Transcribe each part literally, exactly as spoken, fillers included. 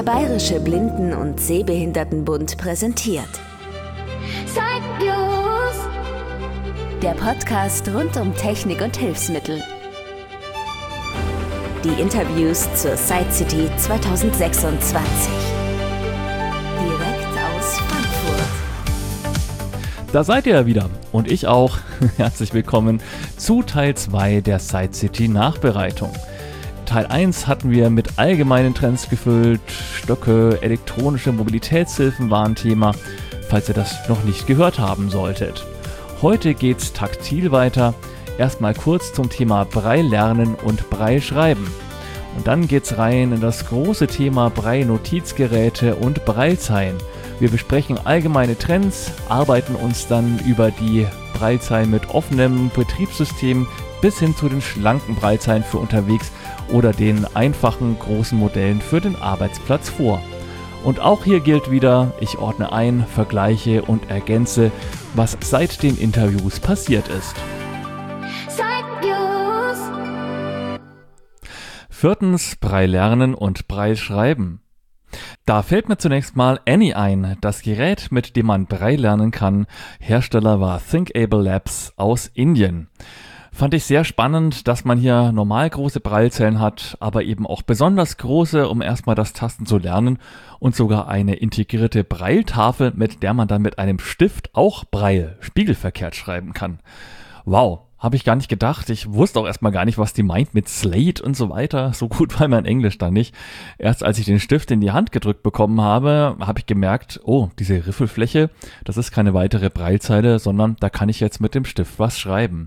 Der Bayerische Blinden- und Sehbehindertenbund präsentiert Sight-Views, der Podcast rund um Technik und Hilfsmittel. Die Interviews zur Sight City zwanzig sechsundzwanzig. Direkt aus Frankfurt. Da seid ihr ja wieder und ich auch. Herzlich willkommen zu Teil zwei der Sight City Nachbereitung. Teil eins hatten wir mit allgemeinen Trends gefüllt, Stöcke, elektronische Mobilitätshilfen waren Thema, falls ihr das noch nicht gehört haben solltet. Heute geht's taktil weiter, erstmal kurz zum Thema Braille lernen und Braille schreiben. Und dann geht's rein in das große Thema Braille Notizgeräte und Braillezeilen. Wir besprechen allgemeine Trends, arbeiten uns dann über die Braillezeilen mit offenem Betriebssystem bis hin zu den schlanken Braillezeilen für unterwegs oder den einfachen großen Modellen für den Arbeitsplatz vor. Und auch hier gilt wieder, ich ordne ein, vergleiche und ergänze, was seit den Interviews passiert ist. Viertens, Braille lernen und Braille schreiben. Da fällt mir zunächst mal Any ein, das Gerät, mit dem man Braille lernen kann. Hersteller war ThinkAble Labs aus Indien. Fand ich sehr spannend, dass man hier normal große Braillezellen hat, aber eben auch besonders große, um erstmal das Tasten zu lernen und sogar eine integrierte Braille-Tafel, mit der man dann mit einem Stift auch Braille spiegelverkehrt schreiben kann. Wow, habe ich gar nicht gedacht. Ich wusste auch erstmal gar nicht, was die meint mit Slate und so weiter. So gut war mein Englisch da nicht. Erst als ich den Stift in die Hand gedrückt bekommen habe, habe ich gemerkt, oh, diese Riffelfläche, das ist keine weitere Braillezeile, sondern da kann ich jetzt mit dem Stift was schreiben.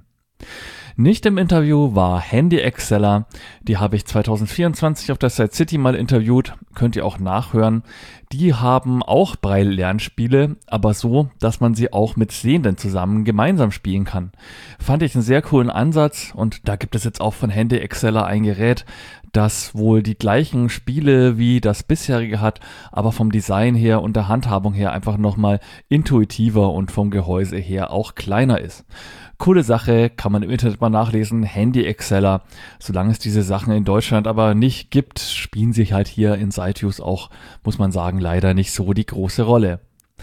Nicht im Interview war Handy Exceller, die habe ich zwanzig vierundzwanzig auf der Sight City mal interviewt, könnt ihr auch nachhören. Die haben auch Braille-Lernspiele, aber so, dass man sie auch mit Sehenden zusammen gemeinsam spielen kann. Fand ich einen sehr coolen Ansatz und da gibt es jetzt auch von Handy Exceller ein Gerät, das wohl die gleichen Spiele wie das bisherige hat, aber vom Design her und der Handhabung her einfach nochmal intuitiver und vom Gehäuse her auch kleiner ist. Coole Sache, kann man im Internet mal nachlesen, Handy Exceller. Solange es diese Sachen in Deutschland aber nicht gibt, spielen sie halt hier in Sight-Views auch, muss man sagen, leider nicht so die große Rolle.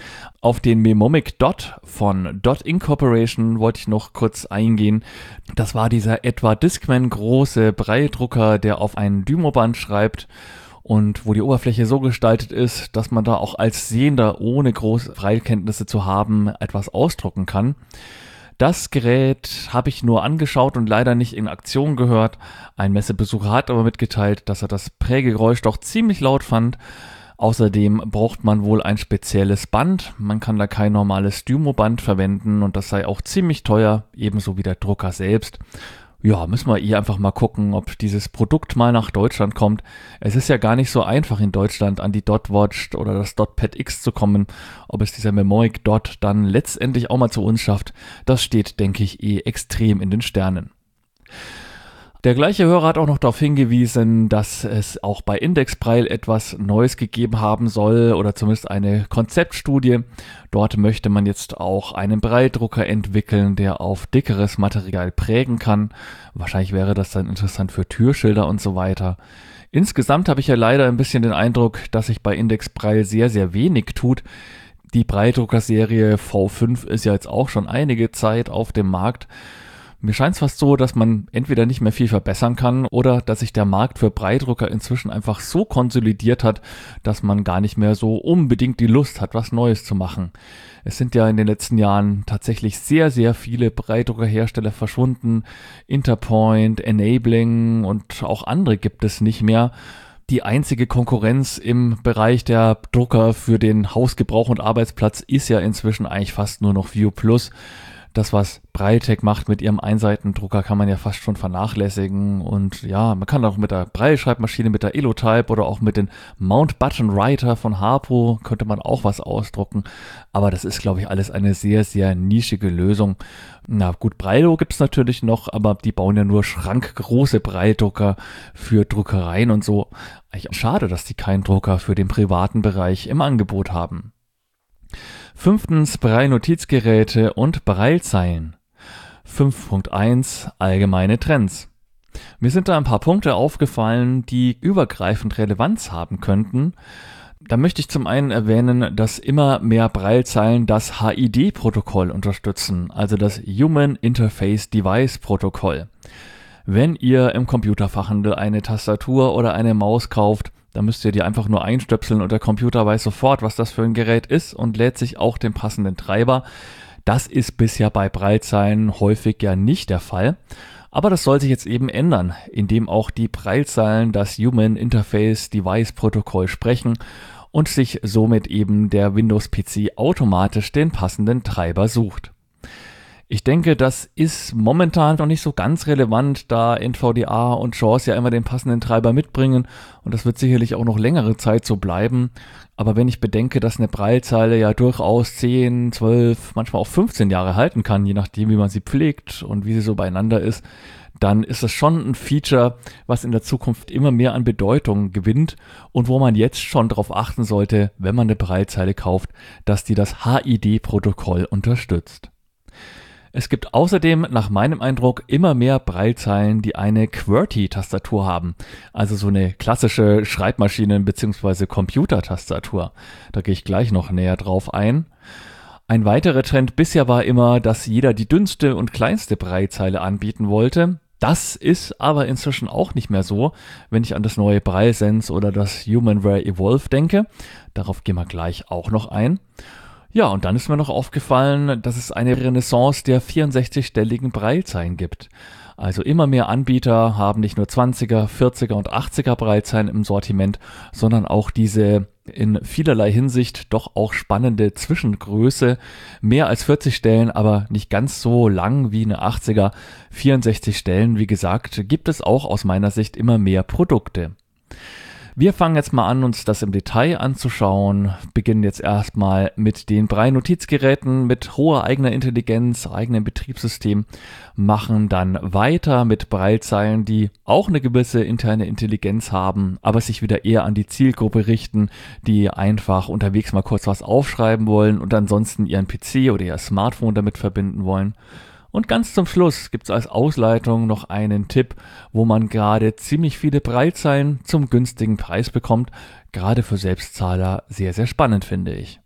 Auf den Memomic Dot von Dot Incorporation wollte ich noch kurz eingehen. Das war dieser etwa Discman große Braille-Drucker, der auf ein Dymoband schreibt und wo die Oberfläche so gestaltet ist, dass man da auch als Sehender, ohne große Braille-Kenntnisse zu haben, etwas ausdrucken kann. Das Gerät habe ich nur angeschaut und leider nicht in Aktion gehört. Ein Messebesucher hat aber mitgeteilt, dass er das Prägegeräusch doch ziemlich laut fand. Außerdem braucht man wohl ein spezielles Band. Man kann da kein normales Dymoband verwenden und das sei auch ziemlich teuer, ebenso wie der Drucker selbst. Ja, müssen wir hier einfach mal gucken, ob dieses Produkt mal nach Deutschland kommt. Es ist ja gar nicht so einfach in Deutschland an die Dotwatch oder das Dotpad X zu kommen. Ob es dieser Memomic Dot dann letztendlich auch mal zu uns schafft, das steht, denke ich, eh extrem in den Sternen. Der gleiche Hörer hat auch noch darauf hingewiesen, dass es auch bei Index Braille etwas Neues gegeben haben soll oder zumindest eine Konzeptstudie. Dort möchte man jetzt auch einen Braille-Drucker entwickeln, der auf dickeres Material prägen kann. Wahrscheinlich wäre das dann interessant für Türschilder und so weiter. Insgesamt habe ich ja leider ein bisschen den Eindruck, dass sich bei Index Braille sehr, sehr wenig tut. Die Braille-Drucker-Serie V fünf ist ja jetzt auch schon einige Zeit auf dem Markt. Mir scheint es fast so, dass man entweder nicht mehr viel verbessern kann oder dass sich der Markt für Braille-Drucker inzwischen einfach so konsolidiert hat, dass man gar nicht mehr so unbedingt die Lust hat, was Neues zu machen. Es sind ja in den letzten Jahren tatsächlich sehr, sehr viele Braille-Drucker-Hersteller verschwunden. Interpoint, Enabling und auch andere gibt es nicht mehr. Die einzige Konkurrenz im Bereich der Drucker für den Hausgebrauch und Arbeitsplatz ist ja inzwischen eigentlich fast nur noch View Plus. Das, was Braille-Tech macht mit ihrem Einseitendrucker, kann man ja fast schon vernachlässigen. Und ja, man kann auch mit der Braille-Schreibmaschine, mit der Elotype oder auch mit den Mount-Button-Writer von Harpo könnte man auch was ausdrucken. Aber das ist, glaube ich, alles eine sehr, sehr nischige Lösung. Na gut, Braille gibt es natürlich noch, aber die bauen ja nur schrankgroße Braille-Drucker für Druckereien und so. Eigentlich schade, dass die keinen Drucker für den privaten Bereich im Angebot haben. Fünftens, Braille-Notizgeräte und Braillezeilen. fünf Punkt eins Allgemeine Trends. Mir sind da ein paar Punkte aufgefallen, die übergreifend Relevanz haben könnten. Da möchte ich zum einen erwähnen, dass immer mehr Braillezeilen das H I D-Protokoll unterstützen, also das Human Interface Device Protokoll. Wenn ihr im Computerfachhandel eine Tastatur oder eine Maus kauft, dann müsst ihr die einfach nur einstöpseln und der Computer weiß sofort, was das für ein Gerät ist und lädt sich auch den passenden Treiber. Das ist bisher bei Braillezeilen häufig ja nicht der Fall. Aber das soll sich jetzt eben ändern, indem auch die Braillezeilen das Human Interface Device Protokoll sprechen und sich somit eben der Windows-P C automatisch den passenden Treiber sucht. Ich denke, das ist momentan noch nicht so ganz relevant, da N V D A und JAWS ja immer den passenden Treiber mitbringen und das wird sicherlich auch noch längere Zeit so bleiben. Aber wenn ich bedenke, dass eine Braillezeile ja durchaus zehn, zwölf, manchmal auch fünfzehn Jahre halten kann, je nachdem wie man sie pflegt und wie sie so beieinander ist, dann ist das schon ein Feature, was in der Zukunft immer mehr an Bedeutung gewinnt und wo man jetzt schon darauf achten sollte, wenn man eine Braillezeile kauft, dass die das H I D-Protokoll unterstützt. Es gibt außerdem nach meinem Eindruck immer mehr Braillezeilen, die eine QWERTY-Tastatur haben, also so eine klassische Schreibmaschinen- bzw. Computertastatur. Da gehe ich gleich noch näher drauf ein. Ein weiterer Trend bisher war immer, dass jeder die dünnste und kleinste Braillezeile anbieten wollte. Das ist aber inzwischen auch nicht mehr so, wenn ich an das neue BrailleSense oder das HumanWare Evolve denke. Darauf gehen wir gleich auch noch ein. Ja, und dann ist mir noch aufgefallen, dass es eine Renaissance der vierundsechzigstelligen Braillezeilen gibt. Also immer mehr Anbieter haben nicht nur zwanziger, vierziger und achtziger Braillezeilen im Sortiment, sondern auch diese in vielerlei Hinsicht doch auch spannende Zwischengröße. Mehr als vierzig Stellen, aber nicht ganz so lang wie eine achtziger. vierundsechzig Stellen, wie gesagt, gibt es auch aus meiner Sicht immer mehr Produkte. Wir fangen jetzt mal an, uns das im Detail anzuschauen, beginnen jetzt erstmal mit den Braille-Notizgeräten mit hoher eigener Intelligenz, eigenem Betriebssystem, machen dann weiter mit Braillezeilen, die auch eine gewisse interne Intelligenz haben, aber sich wieder eher an die Zielgruppe richten, die einfach unterwegs mal kurz was aufschreiben wollen und ansonsten ihren P C oder ihr Smartphone damit verbinden wollen. Und ganz zum Schluss gibt es als Ausleitung noch einen Tipp, wo man gerade ziemlich viele Braillezeilen zum günstigen Preis bekommt. Gerade für Selbstzahler sehr, sehr spannend, finde ich.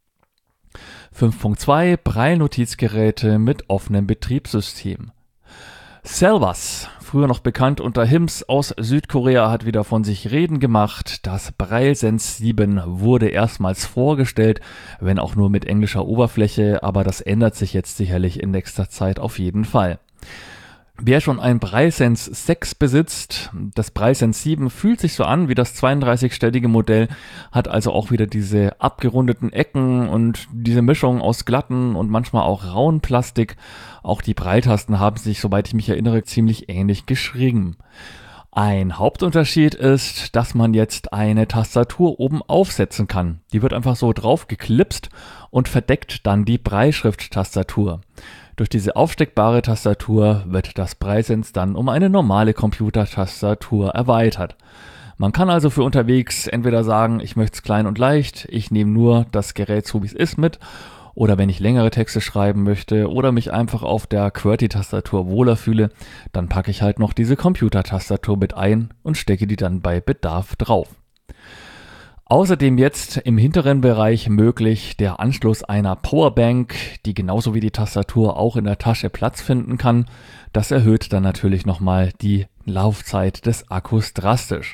fünf Punkt zwei Braille-Notizgeräte mit offenem Betriebssystem. Selvas, früher noch bekannt unter Hims aus Südkorea, hat wieder von sich reden gemacht. Das BrailleSense sieben wurde erstmals vorgestellt, wenn auch nur mit englischer Oberfläche, aber das ändert sich jetzt sicherlich in nächster Zeit auf jeden Fall. Wer schon ein BrailleSense sechs besitzt, das BrailleSense sieben fühlt sich so an wie das zweiunddreißigstellige Modell, hat also auch wieder diese abgerundeten Ecken und diese Mischung aus glatten und manchmal auch rauen Plastik. Auch die Braille-Tasten haben sich, soweit ich mich erinnere, ziemlich ähnlich geschrieben. Ein Hauptunterschied ist, dass man jetzt eine Tastatur oben aufsetzen kann. Die wird einfach so drauf geklipst und verdeckt dann die Brailleschrift-Tastatur. Durch diese aufsteckbare Tastatur wird das BrailleSense dann um eine normale Computertastatur erweitert. Man kann also für unterwegs entweder sagen, ich möchte es klein und leicht, ich nehme nur das Gerät so wie es ist mit, oder wenn ich längere Texte schreiben möchte oder mich einfach auf der QWERTY-Tastatur wohler fühle, dann packe ich halt noch diese Computertastatur mit ein und stecke die dann bei Bedarf drauf. Außerdem jetzt im hinteren Bereich möglich der Anschluss einer Powerbank, die genauso wie die Tastatur auch in der Tasche Platz finden kann. Das erhöht dann natürlich nochmal die Laufzeit des Akkus drastisch.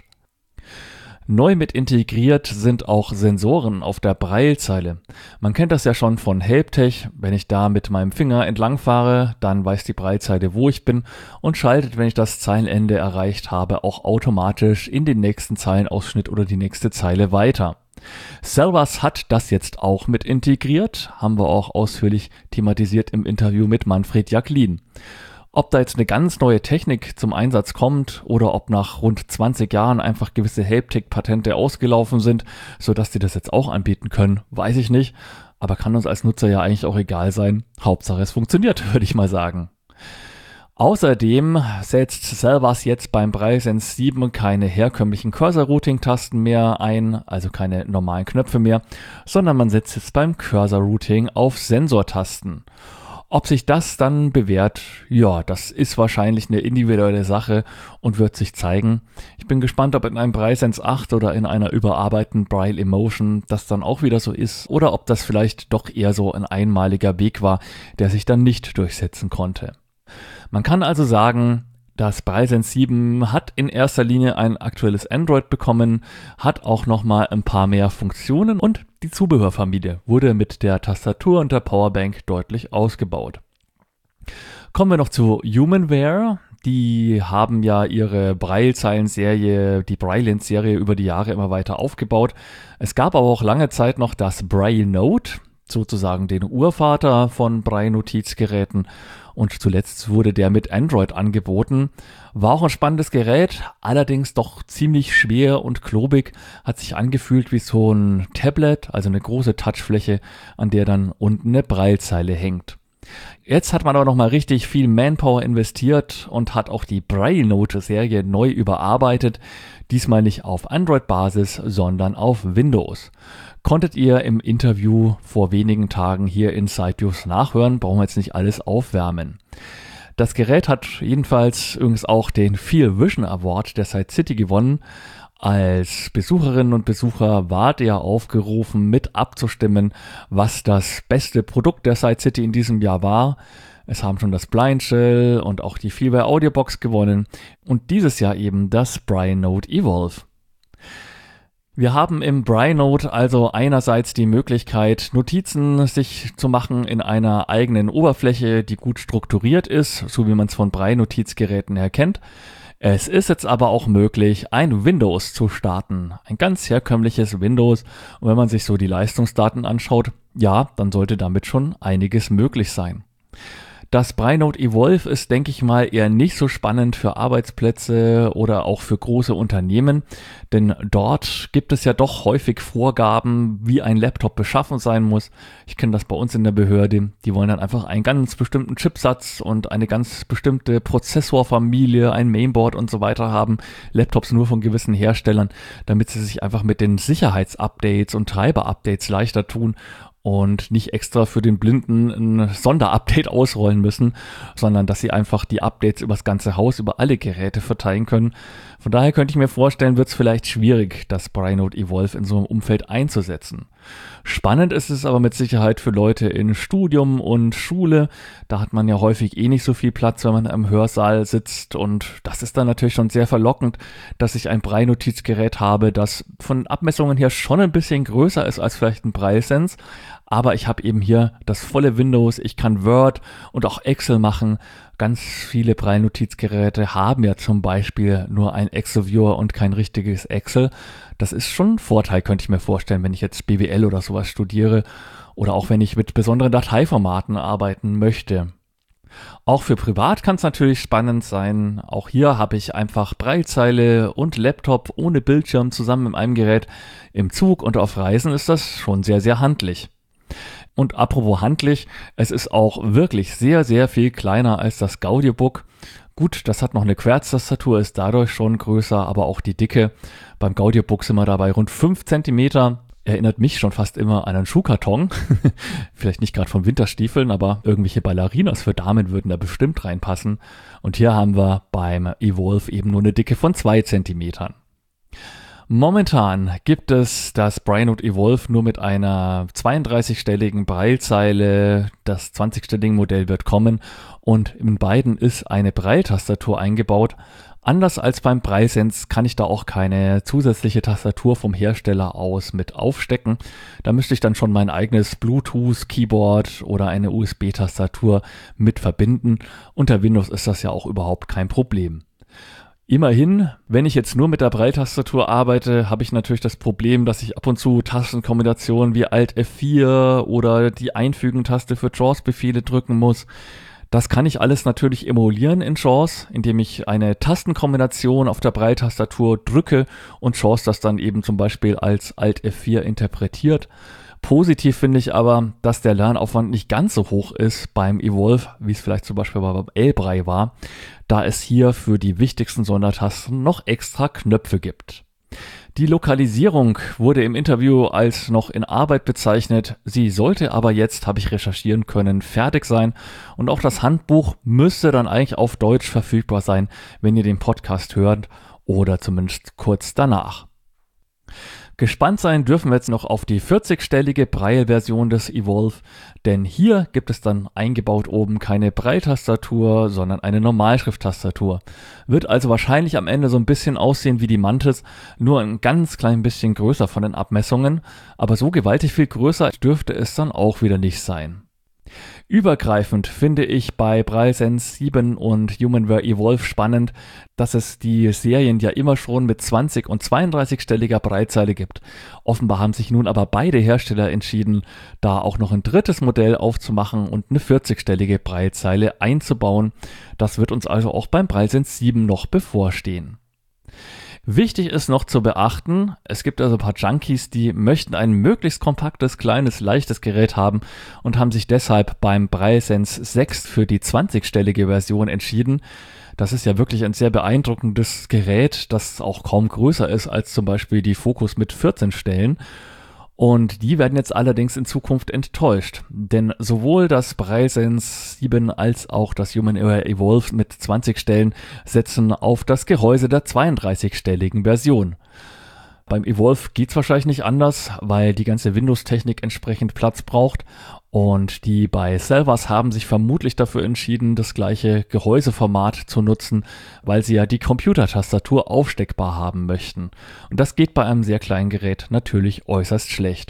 Neu mit integriert sind auch Sensoren auf der Braillezeile. Man kennt das ja schon von Helptech. Wenn ich da mit meinem Finger entlang fahre, dann weiß die Braillezeile, wo ich bin und schaltet, wenn ich das Zeilenende erreicht habe, auch automatisch in den nächsten Zeilenausschnitt oder die nächste Zeile weiter. Selvas hat das jetzt auch mit integriert, haben wir auch ausführlich thematisiert im Interview mit Manfred Jacklin. Ob da jetzt eine ganz neue Technik zum Einsatz kommt oder ob nach rund zwanzig Jahren einfach gewisse Helptech-Patente ausgelaufen sind, sodass die das jetzt auch anbieten können, weiß ich nicht. Aber kann uns als Nutzer ja eigentlich auch egal sein. Hauptsache es funktioniert, würde ich mal sagen. Außerdem setzt Selvas jetzt beim BrailleSense sieben keine herkömmlichen Cursor-Routing-Tasten mehr ein, also keine normalen Knöpfe mehr, sondern man setzt jetzt beim Cursor-Routing auf Sensortasten. Ob sich das dann bewährt, ja, das ist wahrscheinlich eine individuelle Sache und wird sich zeigen. Ich bin gespannt, ob in einem BrailleSense acht oder in einer überarbeiteten Braille Emotion das dann auch wieder so ist oder ob das vielleicht doch eher so ein einmaliger Weg war, der sich dann nicht durchsetzen konnte. Man kann also sagen, das BrailleSense sieben hat in erster Linie ein aktuelles Android bekommen, hat auch nochmal ein paar mehr Funktionen und die Zubehörfamilie wurde mit der Tastatur und der Powerbank deutlich ausgebaut. Kommen wir noch zu HumanWare. Die haben ja ihre Braille-Zeilen-Serie, die Braille-Serie über die Jahre immer weiter aufgebaut. Es gab aber auch lange Zeit noch das Braille Note, sozusagen den Urvater von Braille-Notizgeräten. Und zuletzt wurde der mit Android angeboten. War auch ein spannendes Gerät, allerdings doch ziemlich schwer und klobig, hat sich angefühlt wie so ein Tablet, also eine große Touchfläche, an der dann unten eine Braillezeile hängt. Jetzt hat man aber nochmal richtig viel Manpower investiert und hat auch die Braille Note Serie neu überarbeitet. Diesmal nicht auf Android-Basis, sondern auf Windows. Konntet ihr im Interview vor wenigen Tagen hier in SiteViews nachhören, brauchen wir jetzt nicht alles aufwärmen. Das Gerät hat jedenfalls übrigens auch den Feel Vision Award der Site City gewonnen. Als Besucherinnen und Besucher wart ihr aufgerufen, mit abzustimmen, was das beste Produkt der Site City in diesem Jahr war. Es haben schon das Blindshell und auch die Feelware Audiobox gewonnen und dieses Jahr eben das Braille Note Evolve. Wir haben im Braille Note also einerseits die Möglichkeit, Notizen sich zu machen in einer eigenen Oberfläche, die gut strukturiert ist, so wie man es von Braille-Notizgeräten her kennt. Es ist jetzt aber auch möglich, ein Windows zu starten, ein ganz herkömmliches Windows. Und wenn man sich so die Leistungsdaten anschaut, ja, dann sollte damit schon einiges möglich sein. Das Braille Note Evolve ist, denke ich mal, eher nicht so spannend für Arbeitsplätze oder auch für große Unternehmen, denn dort gibt es ja doch häufig Vorgaben, wie ein Laptop beschaffen sein muss. Ich kenne das bei uns in der Behörde, die wollen dann einfach einen ganz bestimmten Chipsatz und eine ganz bestimmte Prozessorfamilie, ein Mainboard und so weiter haben, Laptops nur von gewissen Herstellern, damit sie sich einfach mit den Sicherheitsupdates und Treiberupdates leichter tun und nicht extra für den Blinden ein Sonderupdate ausrollen müssen, sondern dass sie einfach die Updates übers ganze Haus, über alle Geräte verteilen können. Von daher könnte ich mir vorstellen, wird es vielleicht schwierig, das Braille Note Evolve in so einem Umfeld einzusetzen. Spannend ist es aber mit Sicherheit für Leute in Studium und Schule. Da hat man ja häufig eh nicht so viel Platz, wenn man im Hörsaal sitzt, und das ist dann natürlich schon sehr verlockend, dass ich ein Braille-Notizgerät habe, das von Abmessungen her schon ein bisschen größer ist als vielleicht ein BrailleSense, aber ich habe eben hier das volle Windows, ich kann Word und auch Excel machen. Ganz viele Braille-Notizgeräte haben ja zum Beispiel nur ein Excel-Viewer und kein richtiges Excel. Das ist schon ein Vorteil, könnte ich mir vorstellen, wenn ich jetzt B W L oder sowas studiere oder auch wenn ich mit besonderen Dateiformaten arbeiten möchte. Auch für privat kann es natürlich spannend sein. Auch hier habe ich einfach Braillezeile und Laptop ohne Bildschirm zusammen in einem Gerät. Im Zug und auf Reisen ist das schon sehr, sehr handlich. Und apropos handlich, es ist auch wirklich sehr, sehr viel kleiner als das Gaudiobook. Gut, das hat noch eine Querztastatur, ist dadurch schon größer, aber auch die Dicke. Beim Gaudiobook sind wir dabei rund fünf Zentimeter. Erinnert mich schon fast immer an einen Schuhkarton. Vielleicht nicht gerade von Winterstiefeln, aber irgendwelche Ballerinas für Damen würden da bestimmt reinpassen. Und hier haben wir beim Evolve eben nur eine Dicke von zwei Zentimetern. Momentan gibt es das Braille Note Evolve nur mit einer zweiunddreißigstelligen Braillezeile. Das zwanzigstellige Modell wird kommen und in beiden ist eine Braille-Tastatur eingebaut. Anders als beim BrailleSense kann ich da auch keine zusätzliche Tastatur vom Hersteller aus mit aufstecken. Da müsste ich dann schon mein eigenes Bluetooth-Keyboard oder eine U S B-Tastatur mit verbinden. Unter Windows ist das ja auch überhaupt kein Problem. Immerhin, wenn ich jetzt nur mit der Braille-Tastatur arbeite, habe ich natürlich das Problem, dass ich ab und zu Tastenkombinationen wie Alt F vier oder die Einfügen-Taste für JAWS-Befehle drücken muss. Das kann ich alles natürlich emulieren in JAWS, indem ich eine Tastenkombination auf der Braille-Tastatur drücke und JAWS das dann eben zum Beispiel als Alt F vier interpretiert. Positiv finde ich aber, dass der Lernaufwand nicht ganz so hoch ist beim Evolve, wie es vielleicht zum Beispiel beim L-Braille war, da es hier für die wichtigsten Sondertasten noch extra Knöpfe gibt. Die Lokalisierung wurde im Interview als noch in Arbeit bezeichnet. Sie sollte aber jetzt, habe ich recherchieren können, fertig sein. Und auch das Handbuch müsste dann eigentlich auf Deutsch verfügbar sein, wenn ihr den Podcast hört oder zumindest kurz danach. Gespannt sein dürfen wir jetzt noch auf die vierzigstellige Braille-Version des Evolve, denn hier gibt es dann eingebaut oben keine Braille-Tastatur, sondern eine Normalschrift-Tastatur. Wird also wahrscheinlich am Ende so ein bisschen aussehen wie die Mantis, nur ein ganz klein bisschen größer von den Abmessungen, aber so gewaltig viel größer dürfte es dann auch wieder nicht sein. Übergreifend finde ich bei BrailleSense sieben und HumanWare Evolve spannend, dass es die Serien ja immer schon mit zwanzig- und zweiunddreißigstelliger Braillezeile gibt. Offenbar haben sich nun aber beide Hersteller entschieden, da auch noch ein drittes Modell aufzumachen und eine vierzigstellige Braillezeile einzubauen. Das wird uns also auch beim BrailleSense sieben noch bevorstehen. Wichtig ist noch zu beachten, es gibt also ein paar Junkies, die möchten ein möglichst kompaktes, kleines, leichtes Gerät haben und haben sich deshalb beim BrailleSense sechs für die zwanzigstellige Version entschieden. Das ist ja wirklich ein sehr beeindruckendes Gerät, das auch kaum größer ist als zum Beispiel die Focus mit vierzehn Stellen. Und die werden jetzt allerdings in Zukunft enttäuscht, denn sowohl das BrailleSense sieben als auch das HumanWare Evolve mit zwanzig Stellen setzen auf das Gehäuse der zweiunddreißigstelligen Version. Beim Evolve geht's wahrscheinlich nicht anders, weil die ganze Windows-Technik entsprechend Platz braucht und die bei Selvas haben sich vermutlich dafür entschieden, das gleiche Gehäuseformat zu nutzen, weil sie ja die Computertastatur aufsteckbar haben möchten. Und das geht bei einem sehr kleinen Gerät natürlich äußerst schlecht.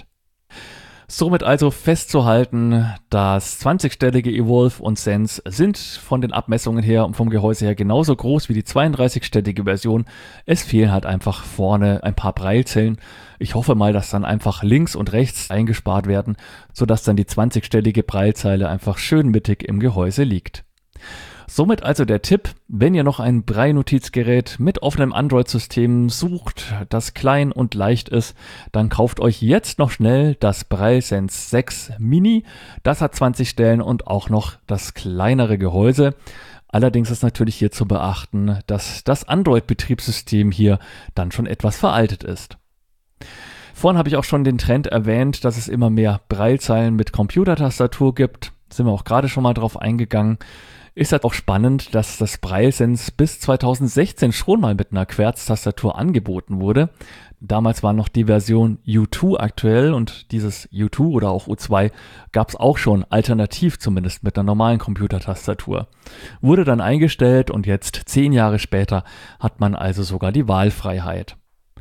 Somit also festzuhalten, das zwanzigstellige Evolve und Sense sind von den Abmessungen her und vom Gehäuse her genauso groß wie die zweiunddreißigstellige Version. Es fehlen halt einfach vorne ein paar Braillezellen. Ich hoffe mal, dass dann einfach links und rechts eingespart werden, sodass dann die zwanzigstellige Braillezeile einfach schön mittig im Gehäuse liegt. Somit also der Tipp, wenn ihr noch ein Braille-Notizgerät mit offenem Android-System sucht, das klein und leicht ist, dann kauft euch jetzt noch schnell das BrailleSense sechs Mini. Das hat zwanzig Stellen und auch noch das kleinere Gehäuse. Allerdings ist natürlich hier zu beachten, dass das Android-Betriebssystem hier dann schon etwas veraltet ist. Vorhin habe ich auch schon den Trend erwähnt, dass es immer mehr Braillezeilen mit Computertastatur gibt. Da sind wir auch gerade schon mal drauf eingegangen. Ist halt auch spannend, dass das BrailleSense bis zweitausendsechzehn schon mal mit einer Querztastatur angeboten wurde. Damals war noch die Version U zwei aktuell und dieses U zwei oder auch U zwei gab es auch schon alternativ zumindest mit einer normalen Computertastatur. Wurde dann eingestellt und jetzt zehn Jahre später hat man also sogar die Wahlfreiheit.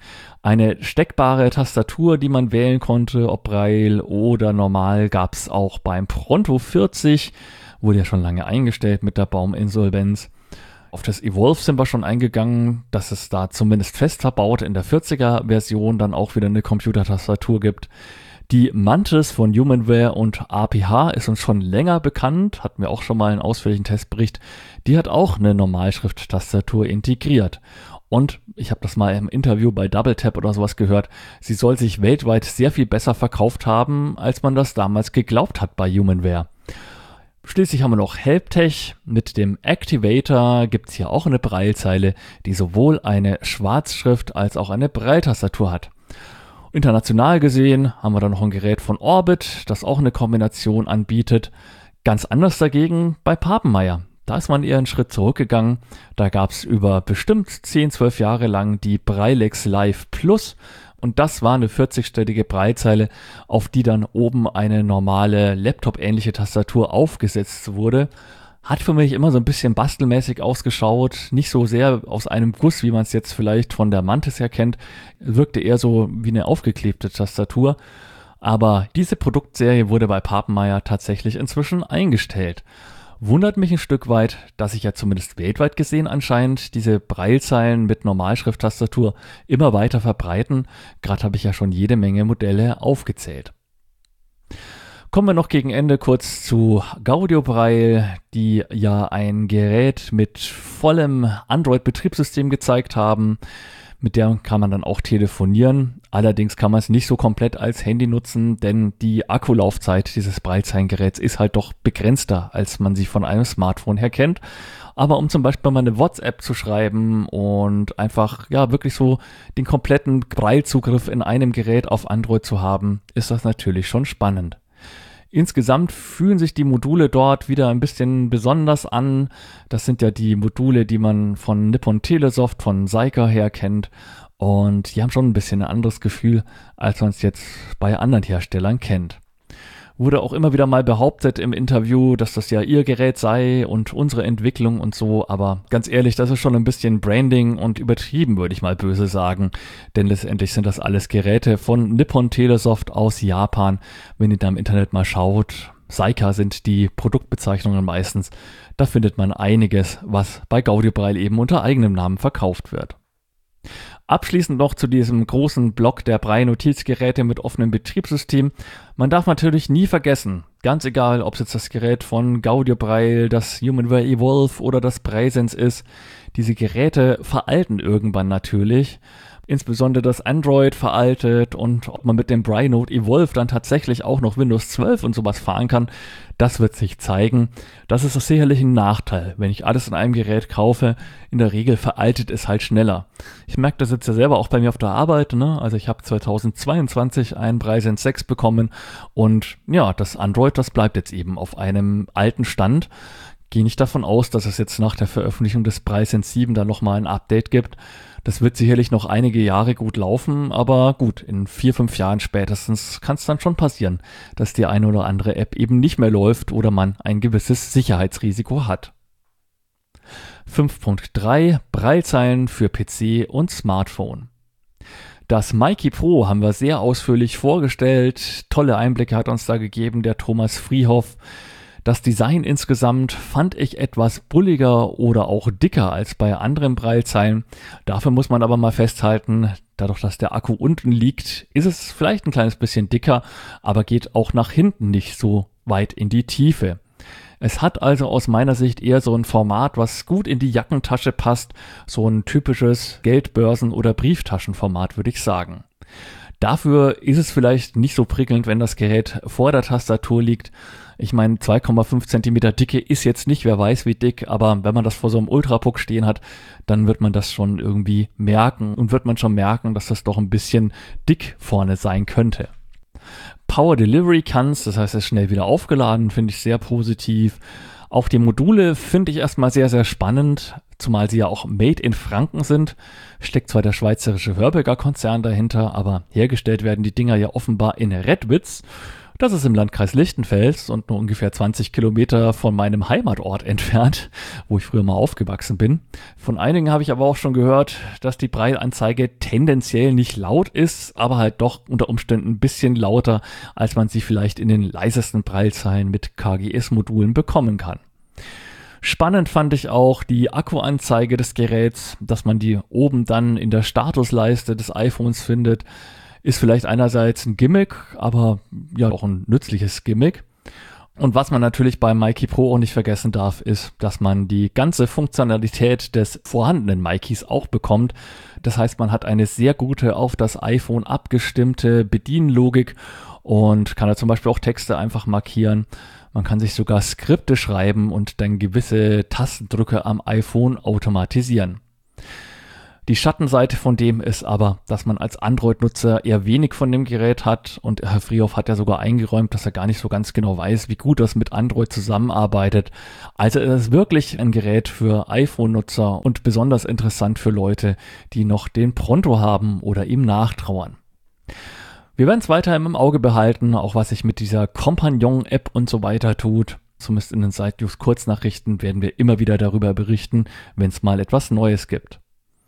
Eine steckbare Tastatur, die man wählen konnte, ob Braille oder normal, gab es auch beim Pronto vierzig. Wurde ja schon lange eingestellt mit der Bauminsolvenz. Auf das Evolve sind wir schon eingegangen, dass es da zumindest fest verbaut in der vierziger Version dann auch wieder eine Computertastatur gibt. Die Mantis von HumanWare und A P H ist uns schon länger bekannt, hatten wir auch schon mal einen ausführlichen Testbericht. Die hat auch eine Normalschrift-Tastatur integriert. Und ich habe das mal im Interview bei DoubleTap oder sowas gehört, sie soll sich weltweit sehr viel besser verkauft haben, als man das damals geglaubt hat bei HumanWare. Schließlich haben wir noch Helptech. Mit dem Activator gibt es hier auch eine Braillezeile, die sowohl eine Schwarzschrift als auch eine Braille-Tastatur hat. International gesehen haben wir dann noch ein Gerät von Orbit, das auch eine Kombination anbietet. Ganz anders dagegen bei Papenmeier. Da ist man eher einen Schritt zurückgegangen. Da gab es über bestimmt zehn, zwölf Jahre lang die Braillex Live Plus. Und das war eine vierzigstellige Braillezeile, auf die dann oben eine normale Laptop-ähnliche Tastatur aufgesetzt wurde. Hat für mich immer so ein bisschen bastelmäßig ausgeschaut, nicht so sehr aus einem Guss, wie man es jetzt vielleicht von der Mantis her kennt. Wirkte eher so wie eine aufgeklebte Tastatur. Aber diese Produktserie wurde bei Papenmeier tatsächlich inzwischen eingestellt. Wundert mich ein Stück weit, dass sich ja zumindest weltweit gesehen anscheinend diese Braillezeilen mit Normalschrift-Tastatur immer weiter verbreiten. Gerade habe ich ja schon jede Menge Modelle aufgezählt. Kommen wir noch gegen Ende kurz zu Gaudio Braille, die ja ein Gerät mit vollem Android-Betriebssystem gezeigt haben. Mit der kann man dann auch telefonieren, Allerdings kann man es nicht so komplett als Handy nutzen, denn die Akkulaufzeit dieses Braillezeilengeräts ist halt doch begrenzter, als man sie von einem Smartphone her kennt. Aber um zum Beispiel mal eine WhatsApp zu schreiben und einfach ja wirklich so den kompletten Braillezugriff in einem Gerät auf Android zu haben, ist das natürlich schon spannend. Insgesamt fühlen sich die Module dort wieder ein bisschen besonders an. Das sind ja die Module, die man von Nippon Telesoft, von Seika her kennt. Und die haben schon ein bisschen ein anderes Gefühl, als man es jetzt bei anderen Herstellern kennt. Wurde auch immer wieder mal behauptet im Interview, dass das ja ihr Gerät sei und unsere Entwicklung und so, aber ganz ehrlich, das ist schon ein bisschen Branding und übertrieben, würde ich mal böse sagen, denn letztendlich sind das alles Geräte von Nippon Telesoft aus Japan. Wenn ihr da im Internet mal schaut, Seika sind die Produktbezeichnungen meistens, da findet man einiges, was bei Gaudiobraille eben unter eigenem Namen verkauft wird. Abschließend noch zu diesem großen Block der Braille-Notizgeräte mit offenem Betriebssystem. Man darf natürlich nie vergessen, ganz egal, ob es jetzt das Gerät von Gaudiobraille, das HumanWare Evolve oder das BrailleSense ist, diese Geräte veralten irgendwann natürlich. Insbesondere das Android veraltet und ob man mit dem Braille Note Evolve dann tatsächlich auch noch Windows zwölf und sowas fahren kann, das wird sich zeigen. Das ist sicherlich ein Nachteil, wenn ich alles in einem Gerät kaufe. In der Regel veraltet es halt schneller. Ich merke das jetzt ja selber auch bei mir auf der Arbeit, ne? Also ich habe zweitausendzweiundzwanzig einen BrailleSense sechs bekommen und ja, das Android, das bleibt jetzt eben auf einem alten Stand. Gehe nicht davon aus, dass es jetzt nach der Veröffentlichung des BrailleSense sieben da nochmal ein Update gibt. Das wird sicherlich noch einige Jahre gut laufen, aber gut, in vier, fünf Jahren spätestens kann es dann schon passieren, dass die eine oder andere App eben nicht mehr läuft oder man ein gewisses Sicherheitsrisiko hat. fünf Punkt drei Braillezeilen für P C und Smartphone. Das Mikey Pro haben wir sehr ausführlich vorgestellt. Tolle Einblicke hat uns da gegeben der Thomas Friehoff. Das Design insgesamt fand ich etwas bulliger oder auch dicker als bei anderen Braillezeilen. Dafür muss man aber mal festhalten, dadurch, dass der Akku unten liegt, ist es vielleicht ein kleines bisschen dicker, aber geht auch nach hinten nicht so weit in die Tiefe. Es hat also aus meiner Sicht eher so ein Format, was gut in die Jackentasche passt, so ein typisches Geldbörsen- oder Brieftaschenformat, würde ich sagen. Dafür ist es vielleicht nicht so prickelnd, wenn das Gerät vor der Tastatur liegt. Ich meine, zwei Komma fünf Zentimeter Dicke ist jetzt nicht, wer weiß wie dick, aber wenn man das vor so einem Ultrabook stehen hat, dann wird man das schon irgendwie merken und wird man schon merken, dass das doch ein bisschen dick vorne sein könnte. Power Delivery kann's, das heißt, es ist schnell wieder aufgeladen, finde ich sehr positiv. Auch die Module finde ich erstmal sehr, sehr spannend, zumal sie ja auch made in Franken sind. Steckt zwar der schweizerische Hörberger Konzern dahinter, aber hergestellt werden die Dinger ja offenbar in Redwitz. Das ist im Landkreis Lichtenfels und nur ungefähr zwanzig Kilometer von meinem Heimatort entfernt, wo ich früher mal aufgewachsen bin. Von einigen habe ich aber auch schon gehört, dass die Braille-Anzeige tendenziell nicht laut ist, aber halt doch unter Umständen ein bisschen lauter, als man sie vielleicht in den leisesten Braillezeilen mit K G S-Modulen bekommen kann. Spannend fand ich auch die Akkuanzeige des Geräts, dass man die oben dann in der Statusleiste des iPhones findet. Ist vielleicht einerseits ein Gimmick, aber ja auch ein nützliches Gimmick. Und was man natürlich beim Mikey Pro auch nicht vergessen darf, ist, dass man die ganze Funktionalität des vorhandenen Mikeys auch bekommt. Das heißt, man hat eine sehr gute, auf das iPhone abgestimmte Bedienlogik und kann da zum Beispiel auch Texte einfach markieren. Man kann sich sogar Skripte schreiben und dann gewisse Tastendrücke am iPhone automatisieren. Die Schattenseite von dem ist aber, dass man als Android-Nutzer eher wenig von dem Gerät hat und Herr Friehoff hat ja sogar eingeräumt, dass er gar nicht so ganz genau weiß, wie gut das mit Android zusammenarbeitet. Also es ist wirklich ein Gerät für iPhone-Nutzer und besonders interessant für Leute, die noch den Pronto haben oder ihm nachtrauern. Wir werden es weiter im Auge behalten, auch was sich mit dieser Compagnon-App und so weiter tut. Zumindest in den Side-News-Kurznachrichten werden wir immer wieder darüber berichten, wenn es mal etwas Neues gibt.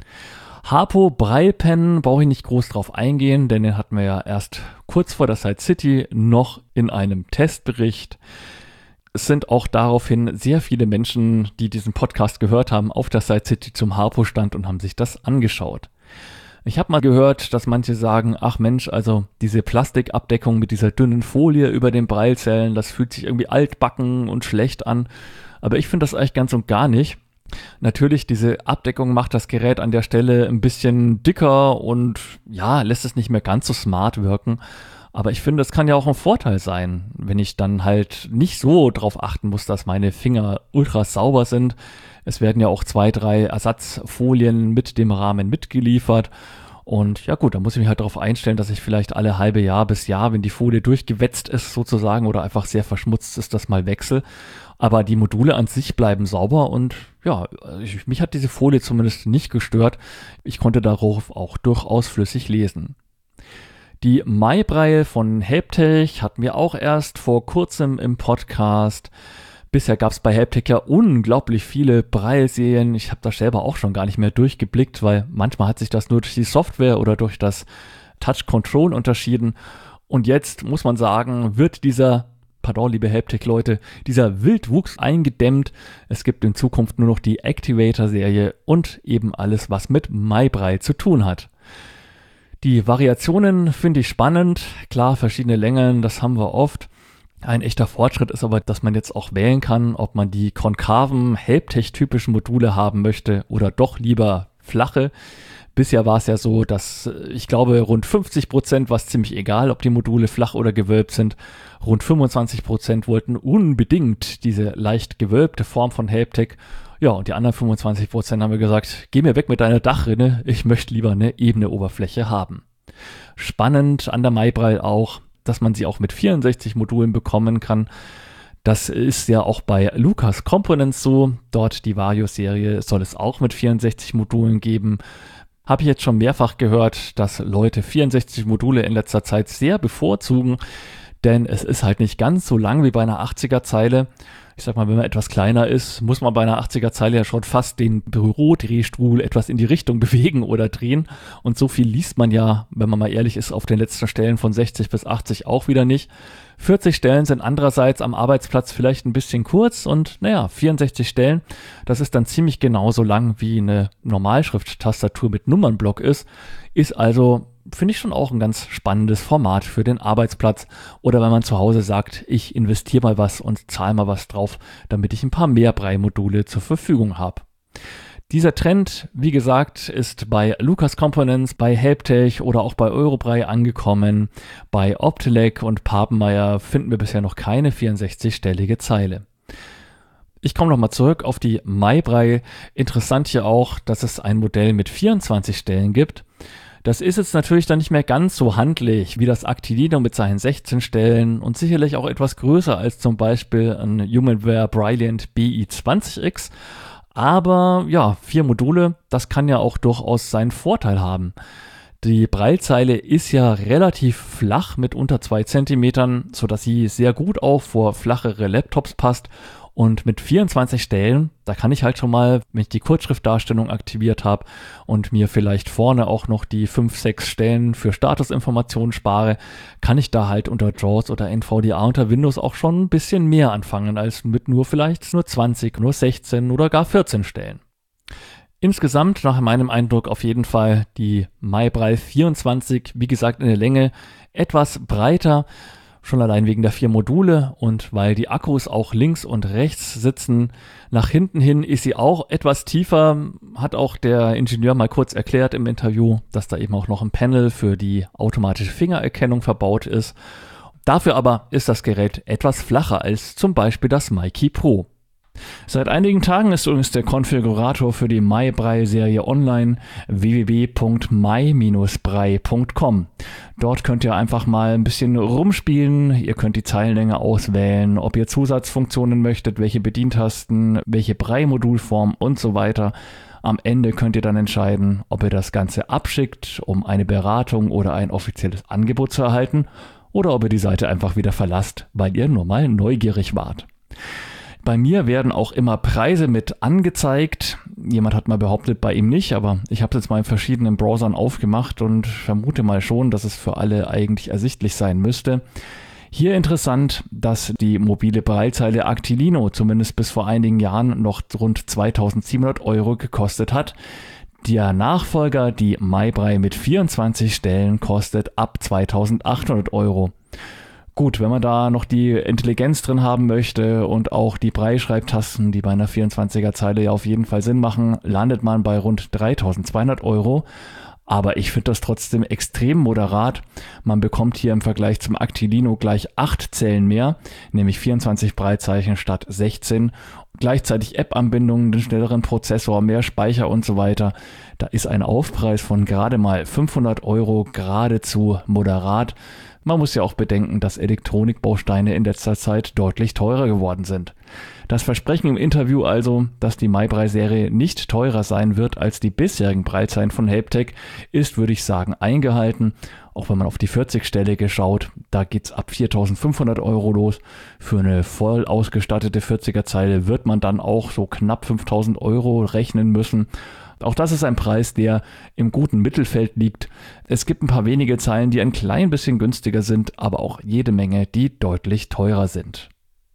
Harpo Braille Pen brauche ich nicht groß drauf eingehen, denn den hatten wir ja erst kurz vor der Side City noch in einem Testbericht. Es sind auch daraufhin sehr viele Menschen, die diesen Podcast gehört haben, auf der Side City zum Harpo stand und haben sich das angeschaut. Ich habe mal gehört, dass manche sagen, ach Mensch, also diese Plastikabdeckung mit dieser dünnen Folie über den Braillezellen, das fühlt sich irgendwie altbacken und schlecht an. Aber ich finde das eigentlich ganz und gar nicht. Natürlich, diese Abdeckung macht das Gerät an der Stelle ein bisschen dicker und ja, lässt es nicht mehr ganz so smart wirken. Aber ich finde, es kann ja auch ein Vorteil sein, wenn ich dann halt nicht so drauf achten muss, dass meine Finger ultra sauber sind. Es werden ja auch zwei, drei Ersatzfolien mit dem Rahmen mitgeliefert. Und ja gut, da muss ich mich halt darauf einstellen, dass ich vielleicht alle halbe Jahr bis Jahr, wenn die Folie durchgewetzt ist sozusagen oder einfach sehr verschmutzt ist, das mal wechsle. Aber die Module an sich bleiben sauber und ja, ich, mich hat diese Folie zumindest nicht gestört. Ich konnte darauf auch durchaus flüssig lesen. Die Maibreil von Helptech hatten wir auch erst vor kurzem im Podcast. Bisher gab es bei Helptech ja unglaublich viele Braille-Serien. Ich habe das selber auch schon gar nicht mehr durchgeblickt, weil manchmal hat sich das nur durch die Software oder durch das Touch-Control unterschieden. Und jetzt muss man sagen, wird dieser, pardon, liebe Helptech-Leute, dieser Wildwuchs eingedämmt. Es gibt in Zukunft nur noch die Activator-Serie und eben alles, was mit Maibreil zu tun hat. Die Variationen finde ich spannend. Klar, verschiedene Längen, das haben wir oft. Ein echter Fortschritt ist aber, dass man jetzt auch wählen kann, ob man die konkaven, Helptech-typischen Module haben möchte oder doch lieber flache. Bisher war es ja so, dass ich glaube rund fünfzig Prozent war es ziemlich egal, ob die Module flach oder gewölbt sind. Rund fünfundzwanzig Prozent wollten unbedingt diese leicht gewölbte Form von Helptech. Ja, und die anderen fünfundzwanzig Prozent haben wir gesagt, geh mir weg mit deiner Dachrinne, ich möchte lieber eine ebene Oberfläche haben. Spannend an der Maibreil auch, dass man sie auch mit vierundsechzig Modulen bekommen kann. Das ist ja auch bei Lucas Components so. Dort die Vario-Serie soll es auch mit vierundsechzig Modulen geben. Habe ich jetzt schon mehrfach gehört, dass Leute vierundsechzig Module in letzter Zeit sehr bevorzugen, denn es ist halt nicht ganz so lang wie bei einer achtziger-Zeile. Ich sag mal, wenn man etwas kleiner ist, muss man bei einer achtziger-Zeile ja schon fast den Bürodrehstuhl etwas in die Richtung bewegen oder drehen. Und so viel liest man ja, wenn man mal ehrlich ist, auf den letzten Stellen von sechzig bis achtzig auch wieder nicht. vierzig Stellen sind andererseits am Arbeitsplatz vielleicht ein bisschen kurz und naja, vierundsechzig Stellen, das ist dann ziemlich genauso lang wie eine Normalschrift-Tastatur mit Nummernblock ist, ist also, finde ich schon auch ein ganz spannendes Format für den Arbeitsplatz oder wenn man zu Hause sagt, ich investiere mal was und zahle mal was drauf, damit ich ein paar mehr Braille-Module zur Verfügung habe. Dieser Trend, wie gesagt, ist bei Lucas Components, bei Helptech oder auch bei Eurobraille angekommen. Bei Optelec und Papenmeier finden wir bisher noch keine vierundsechzig-stellige Zeile. Ich komme nochmal zurück auf die Maibreil. Interessant hier auch, dass es ein Modell mit vierundzwanzig Stellen gibt. Das ist jetzt natürlich dann nicht mehr ganz so handlich wie das Actilino mit seinen sechzehn Stellen und sicherlich auch etwas größer als zum Beispiel ein Humanware Brilliant B I zwanzig X. Aber ja, vier Module, das kann ja auch durchaus seinen Vorteil haben. Die Braillezeile ist ja relativ flach mit unter zwei Zentimetern, sodass sie sehr gut auch vor flachere Laptops passt. Und mit vierundzwanzig Stellen, da kann ich halt schon mal, wenn ich die Kurzschriftdarstellung aktiviert habe und mir vielleicht vorne auch noch die fünf, sechs Stellen für Statusinformationen spare, kann ich da halt unter JAWS oder N V D A unter Windows auch schon ein bisschen mehr anfangen als mit nur vielleicht nur zwanzig, nur sechzehn oder gar vierzehn Stellen. Insgesamt, nach meinem Eindruck auf jeden Fall, die Maibreil vierundzwanzig, wie gesagt in der Länge, etwas breiter, schon allein wegen der vier Module und weil die Akkus auch links und rechts sitzen. Nach hinten hin ist sie auch etwas tiefer, hat auch der Ingenieur mal kurz erklärt im Interview, dass da eben auch noch ein Panel für die automatische Fingererkennung verbaut ist. Dafür aber ist das Gerät etwas flacher als zum Beispiel das MyKey Pro. Seit einigen Tagen ist übrigens der Konfigurator für die Maibreil-Serie online, w w w punkt mai Bindestrich brei punkt com. Dort könnt ihr einfach mal ein bisschen rumspielen, ihr könnt die Zeilenlänge auswählen, ob ihr Zusatzfunktionen möchtet, welche Bedientasten, welche Braille-Modulform und so weiter. Am Ende könnt ihr dann entscheiden, ob ihr das Ganze abschickt, um eine Beratung oder ein offizielles Angebot zu erhalten, oder ob ihr die Seite einfach wieder verlasst, weil ihr nur mal neugierig wart. Bei mir werden auch immer Preise mit angezeigt. Jemand hat mal behauptet, bei ihm nicht, aber ich habe es jetzt mal in verschiedenen Browsern aufgemacht und vermute mal schon, dass es für alle eigentlich ersichtlich sein müsste. Hier interessant, dass die mobile Braillezeile Actilino zumindest bis vor einigen Jahren noch rund zweitausendsiebenhundert Euro gekostet hat. Der Nachfolger, die Maibreil mit vierundzwanzig Stellen, kostet ab zweitausendachthundert Euro. Gut, wenn man da noch die Intelligenz drin haben möchte und auch die Brailleschreibtasten, die bei einer vierundzwanziger Zeile ja auf jeden Fall Sinn machen, landet man bei rund dreitausendzweihundert Euro. Aber ich finde das trotzdem extrem moderat. Man bekommt hier im Vergleich zum Actilino gleich acht Zellen mehr, nämlich vierundzwanzig Braillezeichen statt sechzehn. Gleichzeitig App-Anbindungen, den schnelleren Prozessor, mehr Speicher und so weiter. Da ist ein Aufpreis von gerade mal fünfhundert Euro geradezu moderat. Man muss ja auch bedenken, dass Elektronikbausteine in letzter Zeit deutlich teurer geworden sind. Das Versprechen im Interview also, dass die MyBraille-Serie nicht teurer sein wird als die bisherigen Braillezeichen von Helptec, ist, würde ich sagen, eingehalten. Auch wenn man auf die vierzig-stellige schaut, da geht's ab viertausendfünfhundert Euro los. Für eine voll ausgestattete vierziger-Zeile wird man dann auch so knapp fünftausend Euro rechnen müssen. Auch das ist ein Preis, der im guten Mittelfeld liegt. Es gibt ein paar wenige Zeilen, die ein klein bisschen günstiger sind, aber auch jede Menge, die deutlich teurer sind.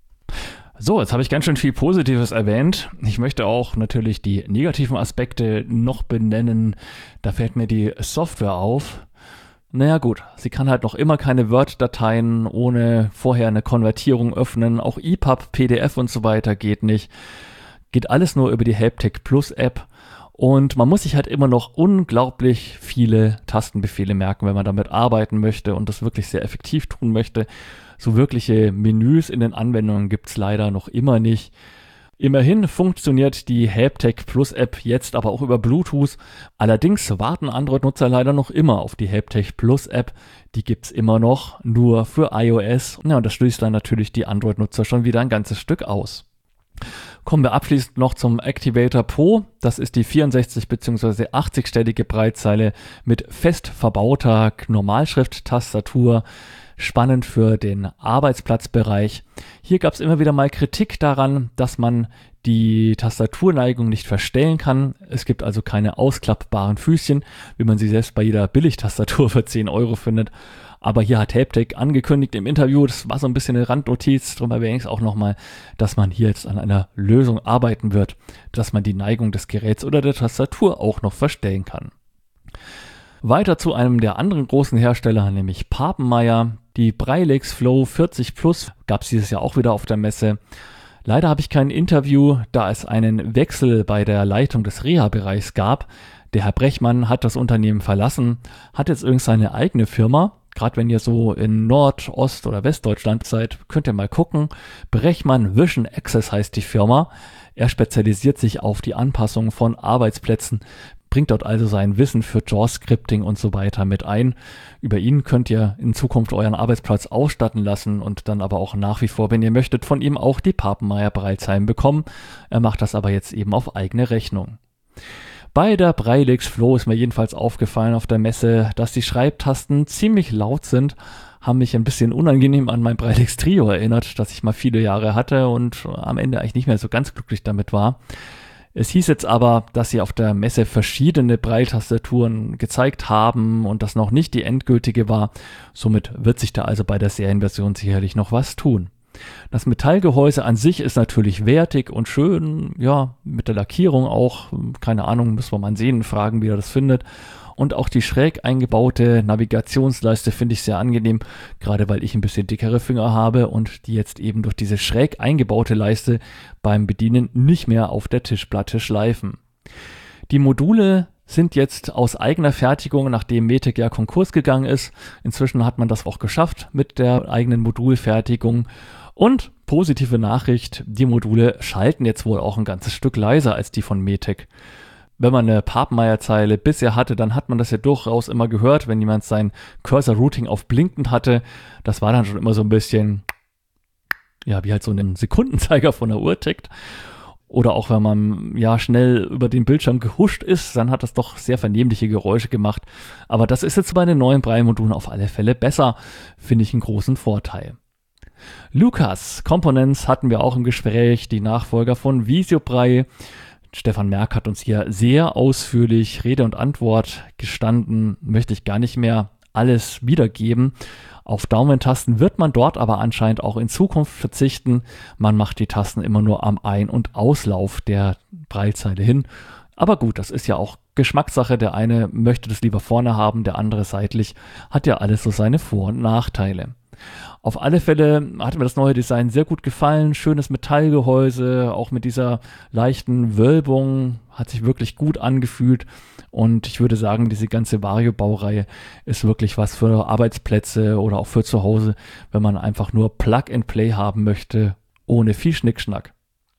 So, jetzt habe ich ganz schön viel Positives erwähnt. Ich möchte auch natürlich die negativen Aspekte noch benennen. Da fällt mir die Software auf. Naja gut, sie kann halt noch immer keine Word-Dateien ohne vorher eine Konvertierung öffnen. Auch E P U B, P D F und so weiter geht nicht. Geht alles nur über die Helptec Plus App. Und man muss sich halt immer noch unglaublich viele Tastenbefehle merken, wenn man damit arbeiten möchte und das wirklich sehr effektiv tun möchte. So wirkliche Menüs in den Anwendungen gibt's leider noch immer nicht. Immerhin funktioniert die Helptec Plus App jetzt aber auch über Bluetooth. Allerdings warten Android-Nutzer leider noch immer auf die Helptec Plus App. Die gibt's immer noch, nur für iOS. Ja, und das schließt dann natürlich die Android-Nutzer schon wieder ein ganzes Stück aus. Kommen wir abschließend noch zum Activator Pro. Das ist die vierundsechzig- bzw. achtzig-stellige Braillezeile mit fest verbauter Normalschrift-Tastatur. Spannend für den Arbeitsplatzbereich. Hier gab es immer wieder mal Kritik daran, dass man die Tastaturneigung nicht verstellen kann. Es gibt also keine ausklappbaren Füßchen, wie man sie selbst bei jeder Billigtastatur für zehn Euro findet. Aber hier hat Helptec angekündigt im Interview, das war so ein bisschen eine Randnotiz, darum erwähne ich es auch nochmal, dass man hier jetzt an einer Lösung arbeiten wird, dass man die Neigung des Geräts oder der Tastatur auch noch verstellen kann. Weiter zu einem der anderen großen Hersteller, nämlich Papenmeier. Die Braillex Flow vierzig Plus gab es dieses Jahr auch wieder auf der Messe. Leider habe ich kein Interview, da es einen Wechsel bei der Leitung des Reha-Bereichs gab. Der Herr Brechmann hat das Unternehmen verlassen, hat jetzt übrigens seine eigene Firma. Gerade wenn ihr so in Nord-, Ost- oder Westdeutschland seid, könnt ihr mal gucken. Brechmann Vision Access heißt die Firma. Er spezialisiert sich auf die Anpassung von Arbeitsplätzen, bringt dort also sein Wissen für JAWS-Scripting und so weiter mit ein. Über ihn könnt ihr in Zukunft euren Arbeitsplatz ausstatten lassen und dann aber auch nach wie vor, wenn ihr möchtet, von ihm auch die Papenmeier Braillezeilen bekommen. Er macht das aber jetzt eben auf eigene Rechnung. Bei der Braillex Flow ist mir jedenfalls aufgefallen auf der Messe, dass die Schreibtasten ziemlich laut sind, haben mich ein bisschen unangenehm an mein Braillex Trio erinnert, das ich mal viele Jahre hatte und am Ende eigentlich nicht mehr so ganz glücklich damit war. Es hieß jetzt aber, dass sie auf der Messe verschiedene Braille-Tastaturen gezeigt haben und das noch nicht die endgültige war. Somit wird sich da also bei der Serienversion sicherlich noch was tun. Das Metallgehäuse an sich ist natürlich wertig und schön, ja, mit der Lackierung auch, keine Ahnung, müssen wir mal sehen, fragen, wie er das findet. Und auch die schräg eingebaute Navigationsleiste finde ich sehr angenehm, gerade weil ich ein bisschen dickere Finger habe und die jetzt eben durch diese schräg eingebaute Leiste beim Bedienen nicht mehr auf der Tischplatte schleifen. Die Module sind jetzt aus eigener Fertigung, nachdem Metec ja Konkurs gegangen ist. Inzwischen hat man das auch geschafft mit der eigenen Modulfertigung. Und positive Nachricht, die Module schalten jetzt wohl auch ein ganzes Stück leiser als die von Metec. Wenn man eine Papenmeier-Zeile bisher hatte, dann hat man das ja durchaus immer gehört, wenn jemand sein Cursor-Routing auf blinkend hatte. Das war dann schon immer so ein bisschen, ja, wie halt so ein Sekundenzeiger von der Uhr tickt. Oder auch wenn man ja schnell über den Bildschirm gehuscht ist, dann hat das doch sehr vernehmliche Geräusche gemacht. Aber das ist jetzt bei den neuen Braille-Modulen auf alle Fälle besser, finde ich einen großen Vorteil. Lucas Components hatten wir auch im Gespräch, die Nachfolger von VisioBraille. Stefan Merck hat uns hier sehr ausführlich Rede und Antwort gestanden, möchte ich gar nicht mehr alles wiedergeben. Auf Daumentasten wird man dort aber anscheinend auch in Zukunft verzichten. Man macht die Tasten immer nur am Ein- und Auslauf der Braillezeile hin. Aber gut, das ist ja auch Geschmackssache. Der eine möchte das lieber vorne haben, der andere seitlich. Hat ja alles so seine Vor- und Nachteile. Auf alle Fälle hat mir das neue Design sehr gut gefallen. Schönes Metallgehäuse, auch mit dieser leichten Wölbung, hat sich wirklich gut angefühlt. Und ich würde sagen, diese ganze Vario-Baureihe ist wirklich was für Arbeitsplätze oder auch für zu Hause, wenn man einfach nur Plug-and-Play haben möchte, ohne viel Schnickschnack.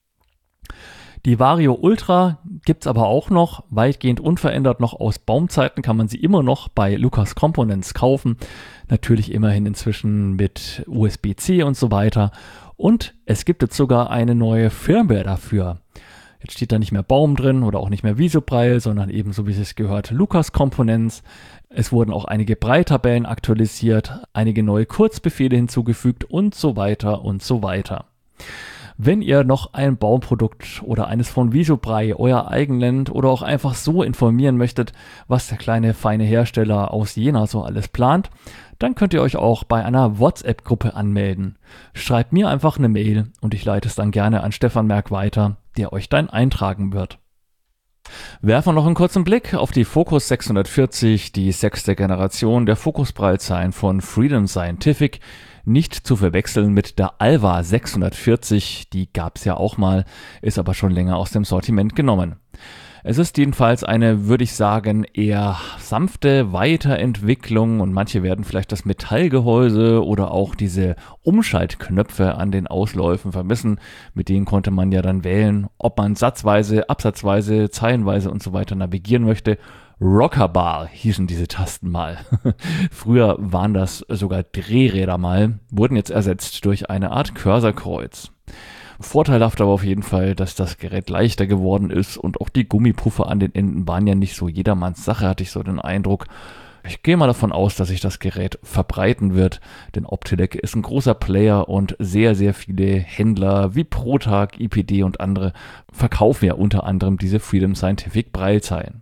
Die Vario Ultra gibt's aber auch noch, weitgehend unverändert noch aus Baumzeiten, kann man sie immer noch bei Lucas Components kaufen. Natürlich immerhin inzwischen mit U S B C und so weiter. Und es gibt jetzt sogar eine neue Firmware dafür. Jetzt steht da nicht mehr Baum drin oder auch nicht mehr Visobreil, sondern eben, so wie es gehört, Lucas Components. Es wurden auch einige Breiltabellen aktualisiert, einige neue Kurzbefehle hinzugefügt und so weiter und so weiter. Wenn ihr noch ein Baumprodukt oder eines von Visobrei, euer eigen nennt oder auch einfach so informieren möchtet, was der kleine feine Hersteller aus Jena so alles plant, dann könnt ihr euch auch bei einer WhatsApp-Gruppe anmelden. Schreibt mir einfach eine Mail und ich leite es dann gerne an Stefan Merck weiter, der euch dann eintragen wird. Werfen wir noch einen kurzen Blick auf die Focus sechshundertvierzig, die sechste Generation der Focus-Breilzeilen von Freedom Scientific. Nicht zu verwechseln mit der Alva sechshundertvierzig, die gab es ja auch mal, ist aber schon länger aus dem Sortiment genommen. Es ist jedenfalls eine, würde ich sagen, eher sanfte Weiterentwicklung und manche werden vielleicht das Metallgehäuse oder auch diese Umschaltknöpfe an den Ausläufen vermissen. Mit denen konnte man ja dann wählen, ob man satzweise, absatzweise, zeilenweise und so weiter navigieren möchte. Rockerbar hießen diese Tasten mal. Früher waren das sogar Drehräder mal, wurden jetzt ersetzt durch eine Art Cursorkreuz. Vorteilhaft aber auf jeden Fall, dass das Gerät leichter geworden ist und auch die Gummipuffer an den Enden waren ja nicht so jedermanns Sache, hatte ich so den Eindruck. Ich gehe mal davon aus, dass sich das Gerät verbreiten wird, denn Optelec ist ein großer Player und sehr, sehr viele Händler wie Protag, I P D und andere verkaufen ja unter anderem diese Freedom Scientific Breilzeilen.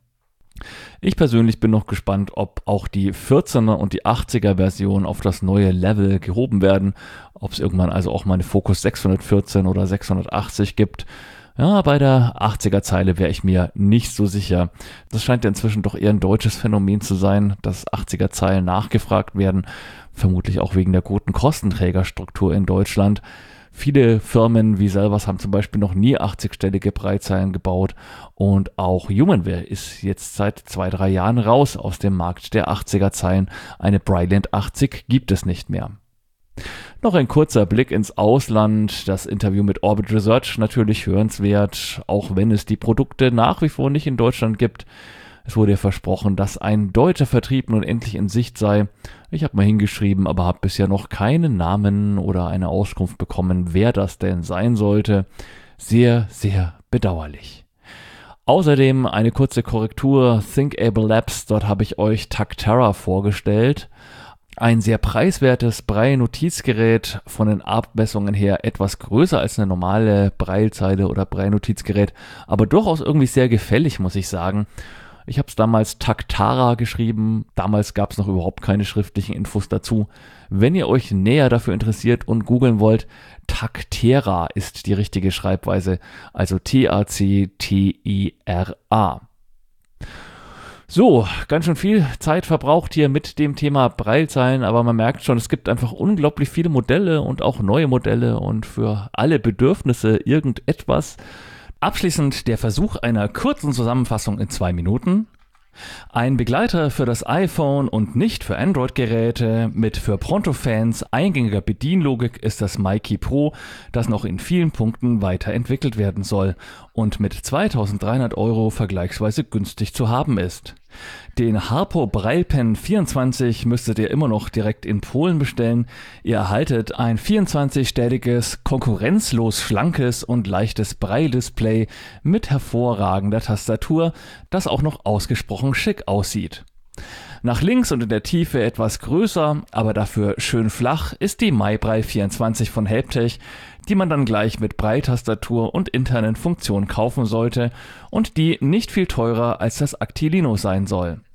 Ich persönlich bin noch gespannt, ob auch die vierzehner und die achtziger Version auf das neue Level gehoben werden, ob es irgendwann also auch mal eine Focus sechshundertvierzehn oder sechshundertachtzig gibt. Ja, bei der achtziger Zeile wäre ich mir nicht so sicher. Das scheint ja inzwischen doch eher ein deutsches Phänomen zu sein, dass achtziger Zeilen nachgefragt werden, vermutlich auch wegen der guten Kostenträgerstruktur in Deutschland. Viele Firmen wie Selbers haben zum Beispiel noch nie achtzig-stellige Breilzeilen gebaut und auch Humanware ist jetzt seit zwei, drei Jahren raus aus dem Markt der achtziger Zeilen. Eine Bryland achtzig gibt es nicht mehr. Noch ein kurzer Blick ins Ausland. Das Interview mit Orbit Research natürlich hörenswert, auch wenn es die Produkte nach wie vor nicht in Deutschland gibt. Es wurde ja versprochen, dass ein deutscher Vertrieb nun endlich in Sicht sei. Ich habe mal hingeschrieben, aber habe bisher noch keinen Namen oder eine Auskunft bekommen, wer das denn sein sollte. Sehr, sehr bedauerlich. Außerdem eine kurze Korrektur. ThinkAble Labs, dort habe ich euch Tactera vorgestellt. Ein sehr preiswertes Braille-Notizgerät, von den Abmessungen her etwas größer als eine normale Braillezeile oder Braille-Notizgerät, aber durchaus irgendwie sehr gefällig, muss ich sagen. Ich habe es damals Tactara geschrieben, damals gab es noch überhaupt keine schriftlichen Infos dazu. Wenn ihr euch näher dafür interessiert und googeln wollt, Tactera ist die richtige Schreibweise, also T A C T I R A. So, ganz schön viel Zeit verbraucht hier mit dem Thema Braillezeilen, aber man merkt schon, es gibt einfach unglaublich viele Modelle und auch neue Modelle und für alle Bedürfnisse irgendetwas. Abschließend der Versuch einer kurzen Zusammenfassung in zwei Minuten. Ein Begleiter für das iPhone und nicht für Android-Geräte mit für Pronto-Fans eingängiger Bedienlogik ist das MyKey Pro, das noch in vielen Punkten weiterentwickelt werden soll und mit zweitausenddreihundert Euro vergleichsweise günstig zu haben ist. Den Harpo Braille Pen vierundzwanzig müsstet ihr immer noch direkt in Polen bestellen. Ihr erhaltet ein vierundzwanzig-stelliges, konkurrenzlos schlankes und leichtes Braille-Display mit hervorragender Tastatur, das auch noch ausgesprochen schick aussieht. Nach links und in der Tiefe etwas größer, aber dafür schön flach, ist die MyBraille vierundzwanzig von Helptech, die man dann gleich mit Braille-Tastatur und internen Funktionen kaufen sollte und die nicht viel teurer als das Actilino sein soll.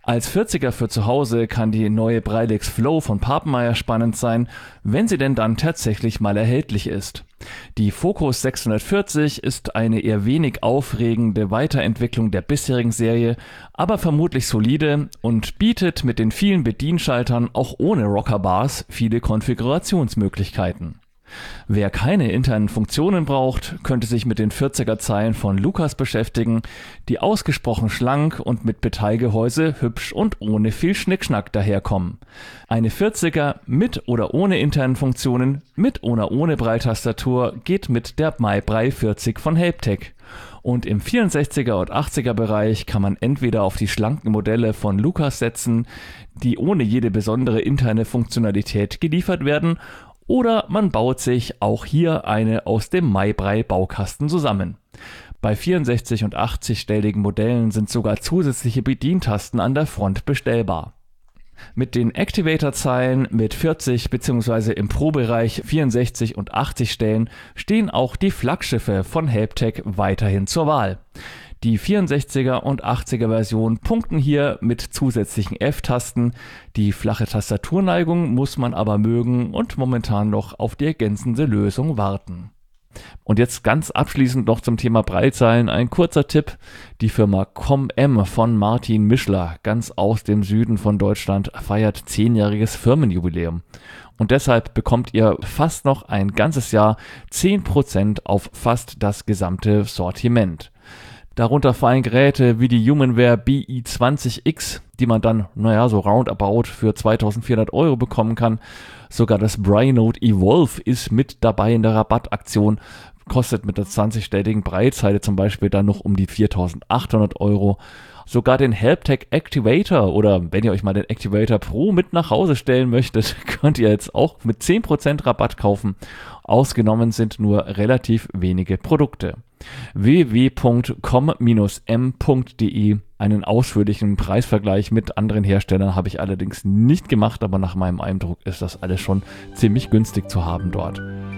Als vierziger für zu Hause kann die neue Breilix Flow von Papenmeier spannend sein, wenn sie denn dann tatsächlich mal erhältlich ist. Die Focus sechshundertvierzig ist eine eher wenig aufregende Weiterentwicklung der bisherigen Serie, aber vermutlich solide und bietet mit den vielen Bedienschaltern auch ohne Rockerbars viele Konfigurationsmöglichkeiten. Wer keine internen Funktionen braucht, könnte sich mit den vierziger-Zeilen von Lucas beschäftigen, die ausgesprochen schlank und mit Metallgehäuse hübsch und ohne viel Schnickschnack daherkommen. Eine vierziger mit oder ohne internen Funktionen, mit oder ohne Braille-Tastatur geht mit der MyBraille vierzig von Helptec. Und im vierundsechziger und achtziger Bereich kann man entweder auf die schlanken Modelle von Lucas setzen, die ohne jede besondere interne Funktionalität geliefert werden, oder man baut sich auch hier eine aus dem MyBraille Baukasten zusammen. Bei vierundsechzig- und achtzig-stelligen Modellen sind sogar zusätzliche Bedientasten an der Front bestellbar. Mit den Activator-Zeilen mit vierzig bzw. im Pro-Bereich vierundsechzig und achtzig Stellen stehen auch die Flaggschiffe von Helptec weiterhin zur Wahl. Die vierundsechziger und achtziger Version punkten hier mit zusätzlichen F-Tasten. Die flache Tastaturneigung muss man aber mögen und momentan noch auf die ergänzende Lösung warten. Und jetzt ganz abschließend noch zum Thema Braillezeilen ein kurzer Tipp. Die Firma ComM von Martin Mischler, ganz aus dem Süden von Deutschland, feiert zehnjähriges Firmenjubiläum. Und deshalb bekommt ihr fast noch ein ganzes Jahr zehn Prozent auf fast das gesamte Sortiment. Darunter fallen Geräte wie die Humanware B I zwanzig X, die man dann, naja, so roundabout für zweitausendvierhundert Euro bekommen kann. Sogar das BrailleNote Evolve ist mit dabei in der Rabattaktion, kostet mit der zwanzig-stelligen Braillezeile zum Beispiel dann noch um die viertausendachthundert Euro. Sogar den Helptec Activator oder wenn ihr euch mal den Activator Pro mit nach Hause stellen möchtet, könnt ihr jetzt auch mit zehn Prozent Rabatt kaufen. Ausgenommen sind nur relativ wenige Produkte. w w w punkt com Bindestrich m punkt d e. Einen ausführlichen Preisvergleich mit anderen Herstellern habe ich allerdings nicht gemacht, aber nach meinem Eindruck ist das alles schon ziemlich günstig zu haben dort.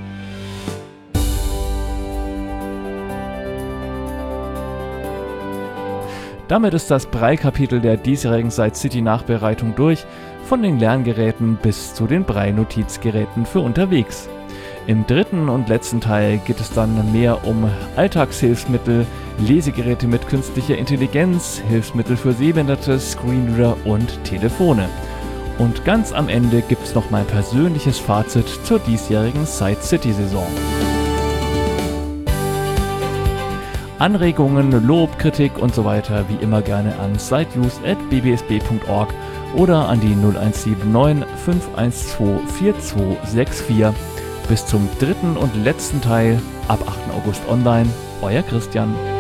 Damit ist das Braille-Kapitel der diesjährigen Site City Nachbereitung durch, von den Lerngeräten bis zu den Braille-Notizgeräten für unterwegs. Im dritten und letzten Teil geht es dann mehr um Alltagshilfsmittel, Lesegeräte mit künstlicher Intelligenz, Hilfsmittel für Sehbehinderte, Screenreader und Telefone. Und ganz am Ende gibt es noch mein persönliches Fazit zur diesjährigen Site City Saison. Anregungen, Lob, Kritik und so weiter wie immer gerne an siteuse at b b s b punkt org oder an die null eins sieben neun fünf eins zwei vier zwei sechs vier. Bis zum dritten und letzten Teil ab achten August online. Euer Christian.